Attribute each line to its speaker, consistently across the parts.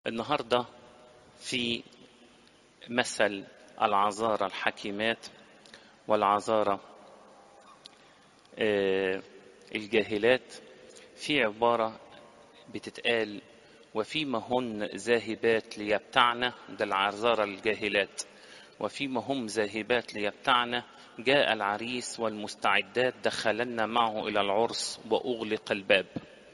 Speaker 1: النهاردة في مثل العذارى الحكيمات والعذارى الجاهلات. في عبارة بتتقال: وفيما هن ذاهبات ليبتعن، ده العذارى الجاهلات، وفيما هم ذاهبات ليبتعن جاء العريس والمستعدات دخلن معه إلى العرس وأغلق الباب.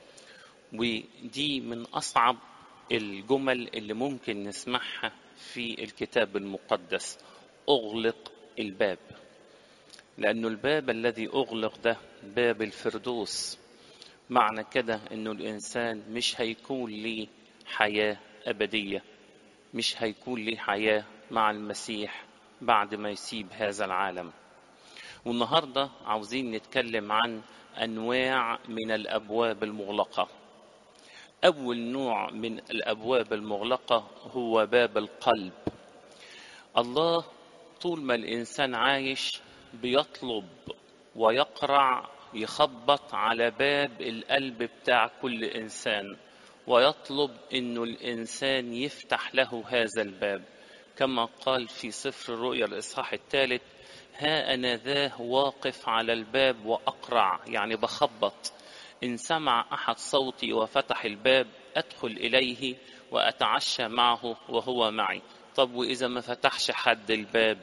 Speaker 1: ودي من أصعب الجمل اللي ممكن نسمعها في الكتاب المقدس، أغلق الباب، لأنه الباب الذي أغلق ده باب الفردوس. معنى كده أنه الإنسان مش هيكون ليه حياة أبدية، مش هيكون ليه حياة مع المسيح بعد ما يسيب هذا العالم. والنهاردة عاوزين نتكلم عن أنواع من الأبواب المغلقة. أول نوع من الأبواب المغلقة هو باب القلب. الله طول ما الإنسان عايش بيطلب ويقرع، يخبط على باب القلب بتاع كل إنسان، ويطلب إنه الإنسان يفتح له هذا الباب، كما قال في سفر الرؤيا الإصحاح 3: ها أنا ذا واقف على الباب وأقرع، يعني بخبط. إن سمع أحد صوتي وفتح الباب أدخل إليه وأتعشى معه وهو معي. طب وإذا ما فتحش حد الباب؟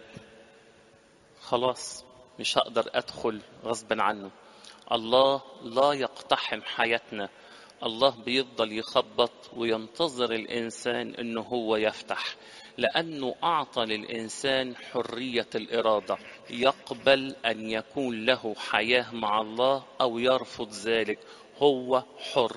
Speaker 1: خلاص مش هقدر أدخل غصبا عنه. الله لا يقتحم حياتنا، الله بيفضل يخبط وينتظر الإنسان إنه هو يفتح، لأنه أعطى للإنسان حرية الإرادة، يقبل أن يكون له حياة مع الله أو يرفض ذلك، هو حر.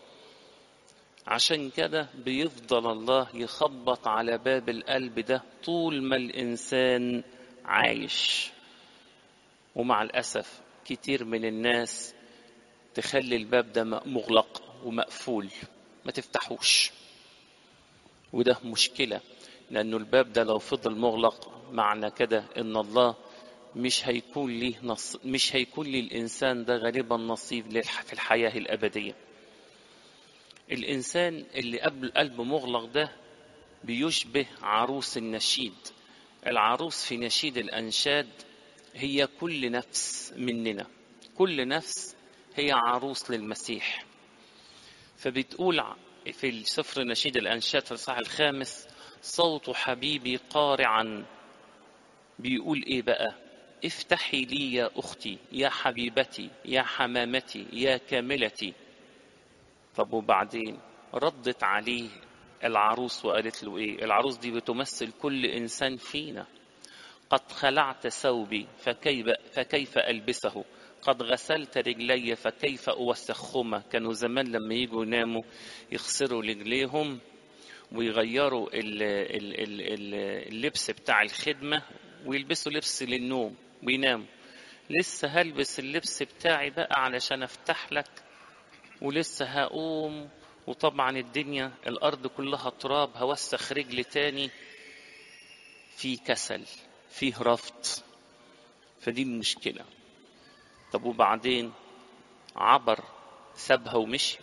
Speaker 1: عشان كده بيفضل الله يخبط على باب القلب ده طول ما الإنسان عايش. ومع الأسف كتير من الناس تخلي الباب ده مغلق ومقفول، ما تفتحوش، وده مشكلة، لأنه الباب ده لو فضل مغلق معنى كده إن الله مش هيكون للإنسان ده غالبا نصيب في الحياة الأبدية. الإنسان اللي قبل قلب مغلق ده بيشبه عروس النشيد. العروس في نشيد الأنشاد هي كل نفس مننا، كل نفس هي عروس للمسيح. فبتقول في سفر نشيد الأنشاد في الإصحاح 5: صوت حبيبي قارعا. بيقول إيه بقى؟ افتحي لي يا أختي، يا حبيبتي، يا حمامتي، يا كاملتي. طب وبعدين ردت عليه العروس وقالت له إيه؟ العروس دي بتمثل كل إنسان فينا. قد خلعت ثوبي فكيف ألبسه، قد غسلت رجلي فكيف أوسخهما. كانوا زمان لما يجوا يناموا يغسلوا رجليهم ويغيروا اللبس بتاع الخدمة ويلبسوا لبس للنوم ويناموا. لسه هلبس اللبس بتاعي بقى علشان افتح لك، ولسه هقوم، وطبعا الدنيا الأرض كلها تراب، هوسخ رجلي تاني. في كسل، فيه رفض، فدي المشكلة. طب وبعدين عبر، سابها ومشي.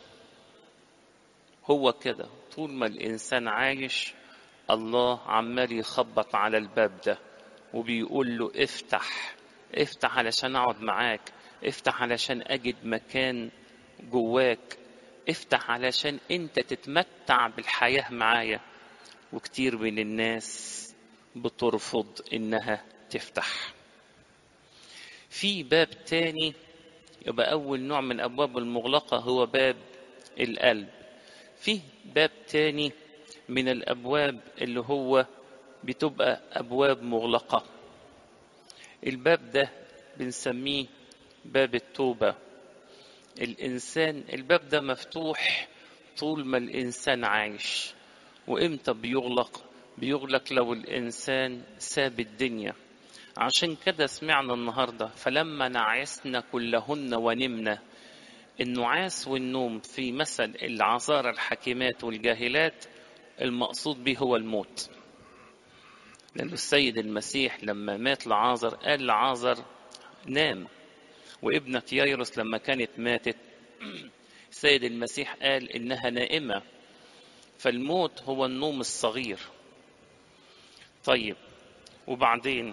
Speaker 1: هو كده طول ما الإنسان عايش الله عمال يخبط على الباب ده وبيقول له افتح، افتح علشان اقعد معاك، افتح علشان اجد مكان جواك، افتح علشان انت تتمتع بالحياة معايا. وكتير من الناس بترفض انها تفتح. في باب تاني، يبقى اول نوع من ابواب المغلقة هو باب القلب. في باب تاني من الابواب اللي هو بتبقى ابواب مغلقة. الباب ده بنسميه باب التوبة. الانسان الباب ده مفتوح طول ما الانسان عايش. وامتى بيغلق؟ بيغلق لو الانسان ساب الدنيا. عشان كده سمعنا النهاردة: فلما نعسنا كلهن ونمنا. النعاس والنوم في مثل العذارى الحكيمات والجاهلات المقصود به هو الموت. لأن السيد المسيح لما مات لعازر قال لعازر نام. وابنة ييروس لما كانت ماتت السيد المسيح قال إنها نائمة. فالموت هو النوم الصغير. طيب وبعدين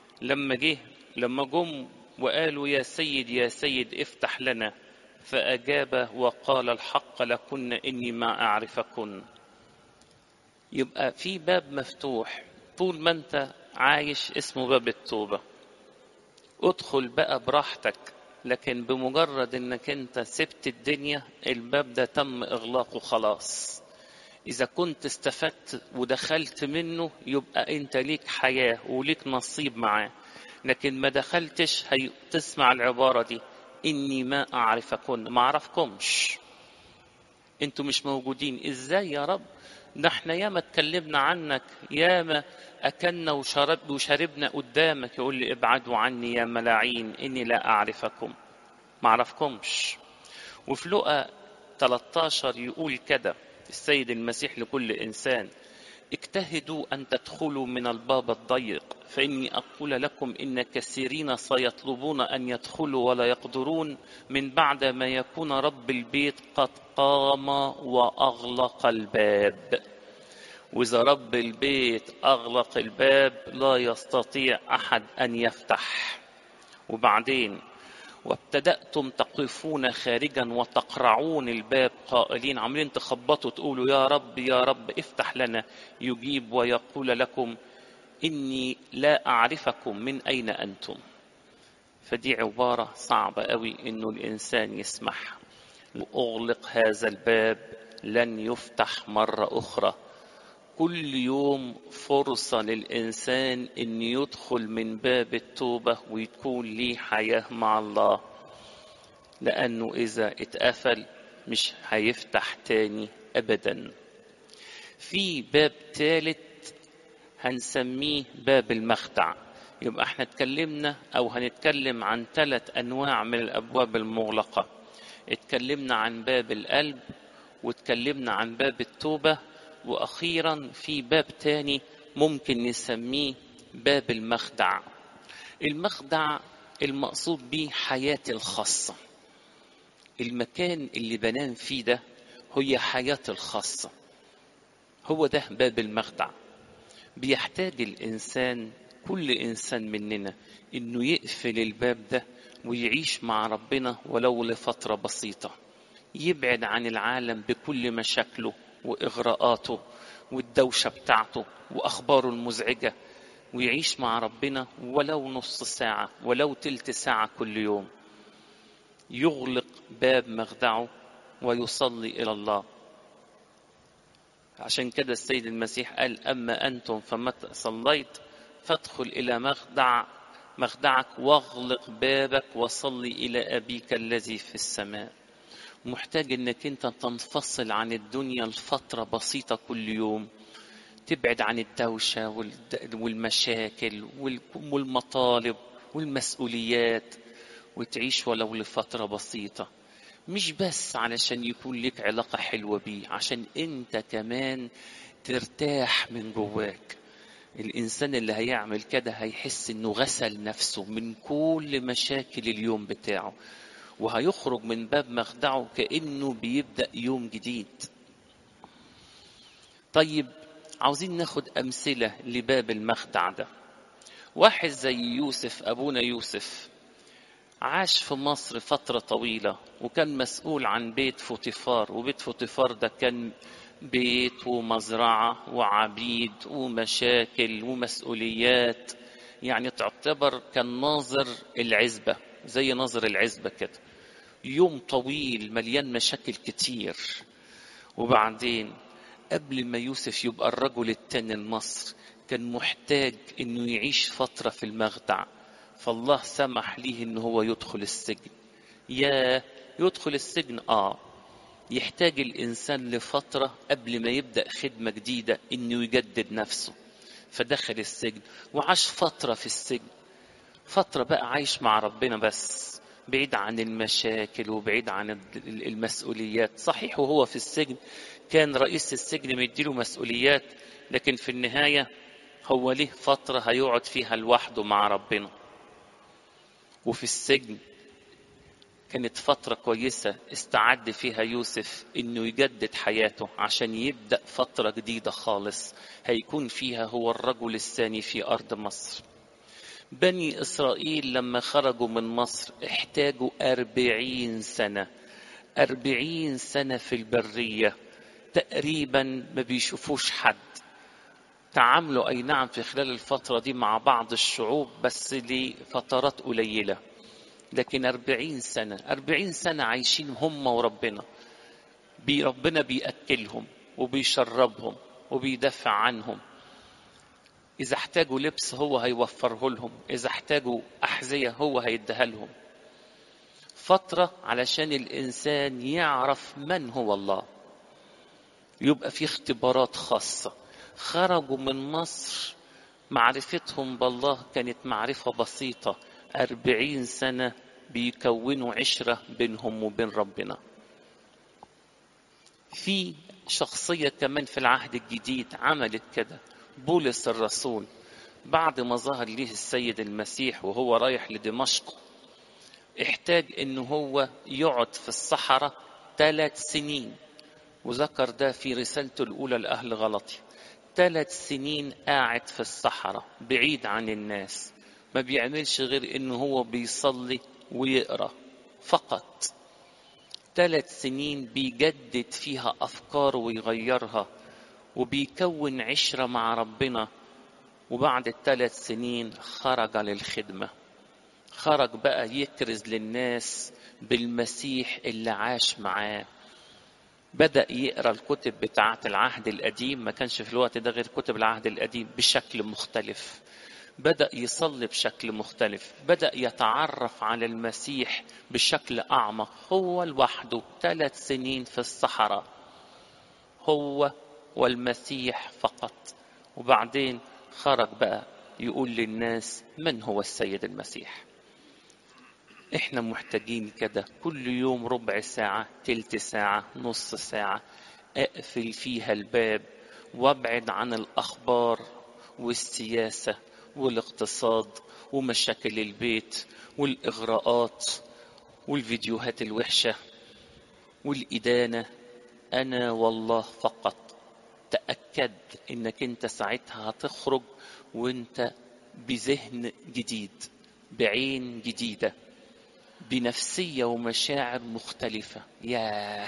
Speaker 1: لما جم وقالوا يا سيد يا سيد افتح لنا، فأجاب وقال الحق لكن إني ما أعرفكن. يبقى في باب مفتوح طول ما أنت عايش اسمه باب التوبة. ادخل بقى براحتك، لكن بمجرد انك انت سبت الدنيا الباب ده تم اغلاقه خلاص. اذا كنت استفدت ودخلت منه يبقى انت ليك حياة وليك نصيب معاه، لكن ما دخلتش تسمع العبارة دي: اني ما اعرفكن، ما اعرفكمش، انتوا مش موجودين. ازاي يا رب؟ ده احنا ياما اتكلمنا عنك، ياما اكلنا وشربنا قدامك. يقول لي ابعدوا عني يا ملاعين اني لا اعرفكم، ما اعرفكمش. وفي لقا 13 يقول كده السيد المسيح لكل انسان: اجتهدوا ان تدخلوا من الباب الضيق، فاني اقول لكم ان كثيرين سيطلبون ان يدخلوا ولا يقدرون، من بعد ما يكون رب البيت قد قام واغلق الباب. واذا رب البيت اغلق الباب لا يستطيع احد ان يفتح. وبعدين وابتدأتم تقفون خارجا وتقرعون الباب قائلين، عاملين تخبطوا تقولوا يا رب يا رب افتح لنا، يجيب ويقول لكم إني لا أعرفكم من أين أنتم. فدي عبارة صعبة قوي إنه الإنسان يسمعها. أغلق هذا الباب لن يفتح مرة أخرى. كل يوم فرصة للإنسان إن يدخل من باب التوبة ويكون ليه حياة مع الله، لأنه إذا اتقفل مش هيفتح تاني أبدا. في باب ثالث هنسميه باب المخدع. يبقى احنا اتكلمنا أو هنتكلم عن 3 أنواع من الأبواب المغلقة. اتكلمنا عن باب القلب، واتكلمنا عن باب التوبة، وأخيرا في باب تاني ممكن نسميه باب المخدع. المخدع المقصود به حياتي الخاصة، المكان اللي بنام فيه ده هي حياتي الخاصة، هو ده باب المخدع. بيحتاج الإنسان، كل إنسان مننا، إنه يقفل الباب ده ويعيش مع ربنا ولو لفترة بسيطة، يبعد عن العالم بكل مشاكله وإغراءاته والدوشة بتاعته وأخباره المزعجة، ويعيش مع ربنا ولو نص ساعة ولو تلت ساعة كل يوم. يغلق باب مخدعه ويصلي إلى الله. عشان كده السيد المسيح قال: أما أنتم فمتى صليت فادخل إلى مخدعك واغلق بابك وصلي إلى أبيك الذي في السماء. محتاج انك انت تنفصل عن الدنيا لفترة بسيطة كل يوم، تبعد عن الدوشة والمشاكل والمطالب والمسؤوليات، وتعيش ولو لفترة بسيطة، مش بس علشان يكون لك علاقة حلوة بيه، عشان انت كمان ترتاح من جواك. الإنسان اللي هيعمل كده هيحس إنه غسل نفسه من كل مشاكل اليوم بتاعه، وهيخرج من باب مخدعه كأنه بيبدأ يوم جديد. طيب عاوزين ناخد أمثلة لباب المخدع ده. واحد زي يوسف، أبونا يوسف، عاش في مصر فترة طويلة وكان مسؤول عن بيت فوطيفار، وبيت فوطيفار ده كان بيت ومزرعة وعبيد ومشاكل ومسؤوليات، يعني تعتبر كان ناظر العزبة، زي ناظر العزبة كده، يوم طويل مليان مشاكل كتير. وبعدين قبل ما يوسف يبقى الرجل التاني لمصر كان محتاج انه يعيش فترة في المخدع، فالله سمح ليه انه هو يدخل السجن. يدخل السجن، يحتاج الإنسان لفترة قبل ما يبدأ خدمة جديدة إنه يجدد نفسه. فدخل السجن وعاش فترة في السجن، فترة بقى عايش مع ربنا بس، بعيد عن المشاكل وبعيد عن المسؤوليات. صحيح وهو في السجن كان رئيس السجن مديله مسؤوليات، لكن في النهاية هو ليه فترة هيقعد فيها لوحده مع ربنا. وفي السجن كانت فترة كويسة استعد فيها يوسف إنه يجدد حياته عشان يبدأ فترة جديدة خالص هيكون فيها هو الرجل الثاني في أرض مصر. بني إسرائيل لما خرجوا من مصر احتاجوا 40 سنة، 40 سنة في البرية تقريبا ما بيشوفوش حد. تعاملوا أي نعم في خلال الفترة دي مع بعض الشعوب بس لفترات قليلة، لكن 40 سنة، 40 سنة عايشين هم وربنا. ربنا بيأكلهم وبيشربهم وبيدافع عنهم. إذا احتاجوا لبس هو هيوفره لهم، إذا احتاجوا أحذية هو هيديها لهم. فترة علشان الإنسان يعرف من هو الله، يبقى في اختبارات خاصة. خرجوا من مصر معرفتهم بالله كانت معرفة بسيطة، 40 سنة بيكونوا عشرة بينهم وبين ربنا. في شخصية كمان في العهد الجديد عملت كده، بولس الرسول. بعد ما ظهر ليه السيد المسيح وهو رايح لدمشق احتاج انه هو يقعد في الصحراء 3 سنين، وذكر ده في رسالته الأولى لأهل غلطي. 3 سنين قاعد في الصحراء بعيد عن الناس، ما بيعملش غير انه هو بيصلي ويقرأ فقط. 3 سنين بيجدد فيها أفكاره ويغيرها وبيكون عشرة مع ربنا. وبعد ال3 سنين خرج للخدمة، خرج بقى يكرز للناس بالمسيح اللي عاش معاه. بدأ يقرأ الكتب بتاعة العهد القديم، ما كانش في الوقت ده غير كتب العهد القديم، بشكل مختلف. بدأ يصلي بشكل مختلف، بدأ يتعرف على المسيح بشكل أعمق. هو لوحده 3 سنين في الصحراء، هو والمسيح فقط. وبعدين خرج بقى يقول للناس من هو السيد المسيح. احنا محتاجين كده كل يوم ربع ساعة، تلت ساعة، نص ساعة اقفل فيها الباب وابعد عن الأخبار والسياسة والاقتصاد ومشاكل البيت والإغراءات والفيديوهات الوحشة والإدانة. أنا والله فقط. تأكد إنك أنت ساعتها هتخرج وأنت بذهن جديد، بعين جديدة، بنفسية ومشاعر مختلفة. ياه.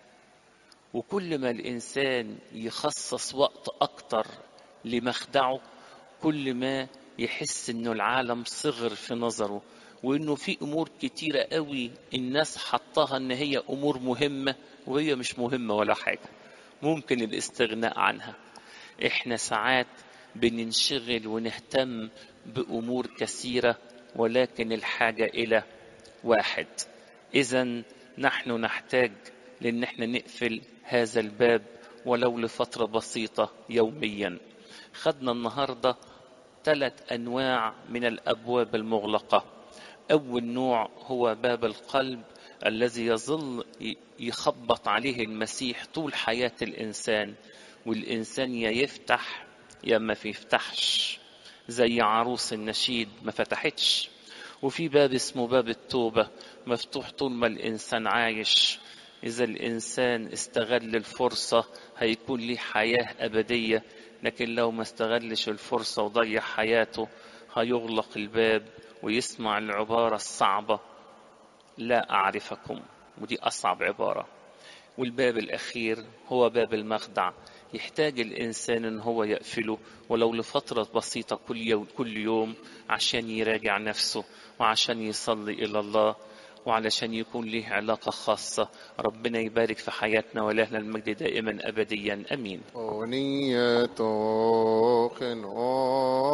Speaker 1: وكل ما الإنسان يخصص وقت أكتر لمخدعه كل ما يحس إنه العالم صغر في نظره، وإنه في أمور كتيرة قوي الناس حطها إن هي أمور مهمة وهي مش مهمة ولا حاجة، ممكن الاستغناء عنها. إحنا ساعات بننشغل ونهتم بأمور كثيرة ولكن الحاجة إلى واحد. إذن نحن نحتاج لأن احنا نقفل هذا الباب ولو لفترة بسيطة يوميا. خدنا النهاردة 3 أنواع من الأبواب المغلقة. أول نوع هو باب القلب الذي يظل يخبط عليه المسيح طول حياة الإنسان، والإنسان يا يفتح يا ما يفتحش، زي عروس النشيد ما فتحتش. وفي باب اسمه باب التوبة مفتوح طول ما الإنسان عايش. إذا الإنسان استغل الفرصة هيكون له حياة أبدية، لكن لو ما استغلش الفرصة وضيع حياته هيغلق الباب ويسمع العبارة الصعبة لا أعرفكم، ودي أصعب عبارة. والباب الأخير هو باب المخدع، يحتاج الإنسان أن هو يقفله ولو لفترة بسيطة كل يوم عشان يراجع نفسه وعشان يصلي إلى الله وعلشان يكون له علاقة خاصة. ربنا يبارك في حياتنا ولهنا المجد دائما أبديا. أمين.